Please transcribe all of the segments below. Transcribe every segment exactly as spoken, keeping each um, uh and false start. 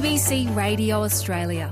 B C Radio Australia.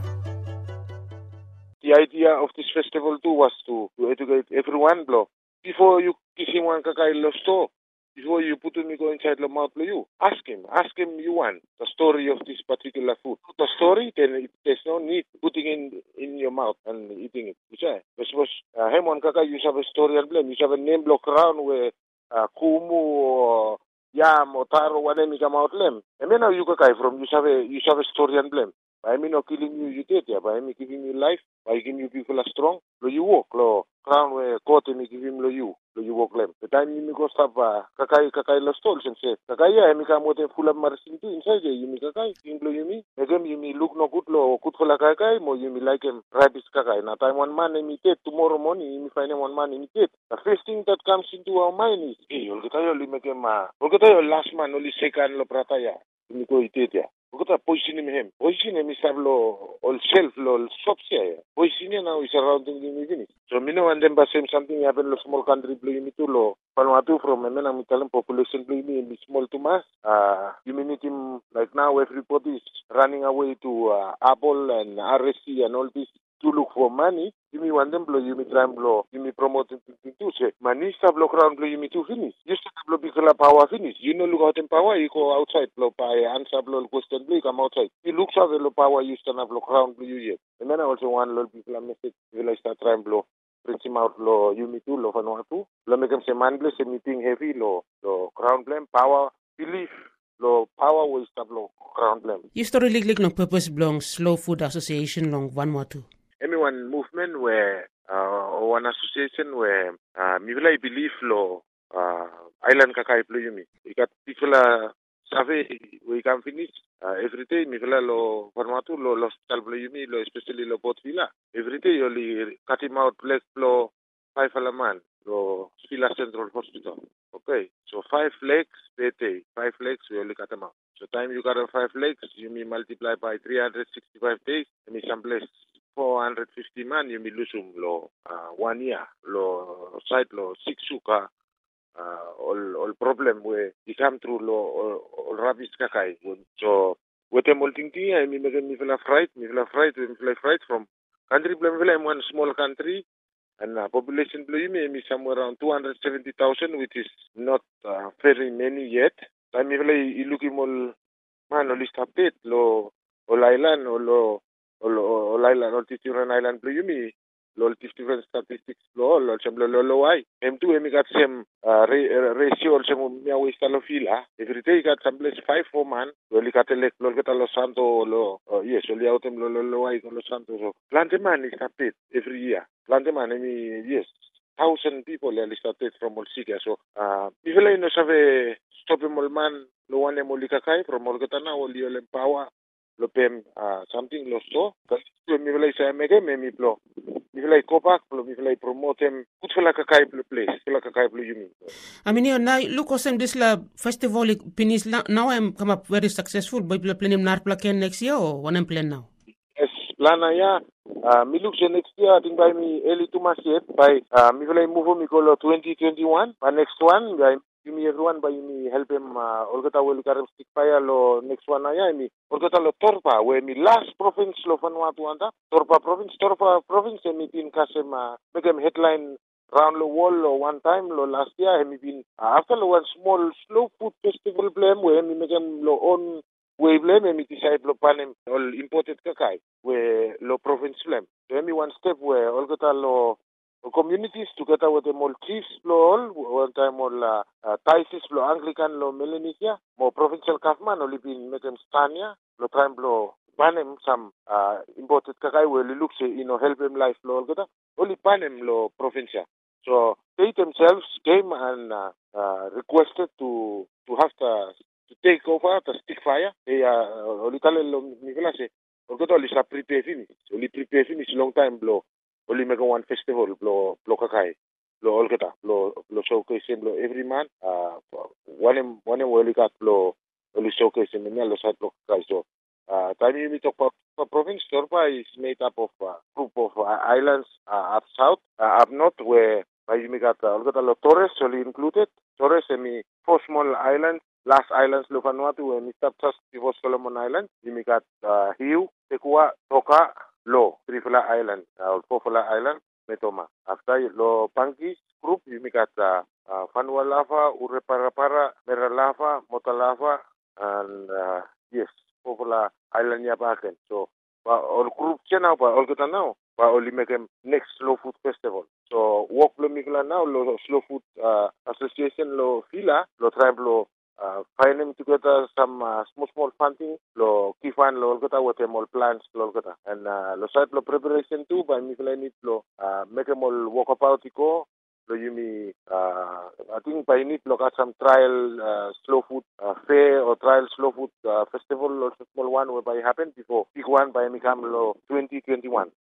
The idea of this festival too was to, to educate everyone, bro. Before you give him one kakai lo store, before you put him go inside the mouth, you ask him, ask him you want the story of this particular food. The story, then it, there's no need putting in in your mouth and eating it. You say, because uh, him one kakai, you have a story and blame. You have a name block around where uh, kumu or yam or taro, whatever you come out lem. And then now you kakai from you have a you have a story and blame. By me not killing you, you did, yeah. By me giving you life, by giving you people are strong, lo you walk, lo crown where court me give him lo you, lo you walk lem. The time you me go stop, uh, kakai kakai lo stalls and say, kakai yeah, me come with a full of marasin too inside you me kakai, king lo you me. Again you me look no good lo good for la kakai, mo you me like him rabbit kakai. Now time one man imitate tomorrow morning, you me find him one man imitate. The first thing that comes into our mind is, hey, you'll get your make him, uh, you'll get your last man only second lo prataya, you me go imitate ya. Because position him, position him is have lo all shelf lo shops here. Position now is surrounding him finish. So me know and then by same something happen lo small country blue me too lo. Vanuatu from a man I'm telling population blue me in small to mass. Uh, you mean him like now everybody is running away to uh, Apple and R S C and all this to look for money. You me want them blow, you me try and blow, you me promote it to say. Money stop blow around blow, you me to finish. You start blow because power finish. You know look out in power, you go outside blow by answer blow question blow, you come outside. You look out the power, you stand up blow around blow you yet. And then I also want little people a message, will I start trying blow. Prince him out lo you me too lo Vanuatu. Lo make him say man bless a meeting heavy lo lo crown blame power belief. Lo power will stop lo crown blame. You story lig no purpose belong Slow Food Association long Vanuatu. Anyone movement where uh, or one association where uh, me will I believe lo uh, island kakai blue you me. You got people uh, survey we can finish uh, every day me will lo Vanuatu lo lo blue you me lo especially lo Port Vila. Every day you only cut him out less lo five alaman lo Vila Central Hospital. Okay, so five legs per day, five legs we only cut them out. So time you got five legs, you may multiply by three hundred sixty-five days, and me someplace four hundred fifty man, you may lose them lo uh, one year, lo side lo six suka, uh, all all problem where you come through lo all, all rubbish kakai. So with them all thing thing, I mean, me feel afraid, me feel afraid, me feel afraid from country blame I'm one small country. And uh, population blue me is somewhere around two hundred seventy thousand, which is not uh, very many yet. I mean, you look at all man, all list update, lo, all island, all, all, all island, all different island blue me, all different statistics, lo, all, all, lo, lo, lo, I. M two, M got some uh, ratio, also, me always tell of fila. Every day, got some place five for man, lo, li got a leg, lo, get a lo santo, lo, yes, only out them, lo, lo, lo, I, lo, santo, so. Plant man is update every year. Planteman, I mean, yes, thousand people are listed from Olsiga. So, uh, if I know have stop him all man, no one emolikakai from Olgatana, or Leo Power, Lopem, uh, something lost so. Because if I say, I make a meme blow. If I go back, if I promote him, good for like a kai place, like a kai blue, you mean. I mean, you now look at this lab festival, Pinis, now I'm come up very successful, but you're planning Narplaken next year or one I'm playing now? Yes, plana ya. Uh, me look next year, I think by me early to mass yet, by, uh, me will I move me call twenty twenty-one, but next one, I give me everyone by me help him, uh, Olgata will carry stick fire, lo, next one, I me, Olgata lo Torpa, where me last province, lo Vanuatu anda, Torpa province, Torpa province, and me been Kasem, uh, make them headline round the wall, lo, one time, lo, last year, and me been, uh, after lo, one small slow food festival blame, where me make them lo own, we blame me decide lo panem all imported kakai where lo province blame. So me one step where all got lo communities together with them all chiefs lo all one time all uh, uh, Thaisis lo Anglican lo Melanesia more provincial government only been make them stania lo time lo panem some uh, imported kakai where we look say you know help them life lo all got only panem lo provincia. So they themselves came and uh, uh, requested to to have the to take over the stick fire. They are only tell Nicola say, "Orgoto only prepare finish. Only prepare finish long time blow. Only make one festival blow blow kakai. Blow all geta blow blow showcase blow every man. Uh, one one only got blow only showcase in the middle side blow kakai. So, uh, time you meet up a province. Torpa is made up of a group of uh, islands uh, up south, uh, up north where. By you got uh, all got a lot Torres only included. Torres and me four small islands. last islands lo Vanuatu when we start just before Solomon Island. You got uh, Hiu, Tekua, Toka, Lo, Trifla Island, or Fofala Island, Metoma. After lo Pangi group, you got uh, uh, Fanua Lava, Ureparapara, Mera Lava, Mota Lava, and uh, yes, Fofala Island Yabaken. So, uh, all group channel, but all kita now, but only make them next Slow Food Festival. So, walk lo Mikla now, lo Slow Food uh, Association, lo Fila, lo tribe lo Uh, find them together some uh, small small funding lo kifan lo kata with them all plans lo kata and uh, lo site lo preparation too by me need lo uh, make them all walk about ko lo yumi uh, I think by need lo got some trial uh, slow food uh, fair or trial slow food uh, festival or small one whereby happen before big one by me come lo twenty twenty-one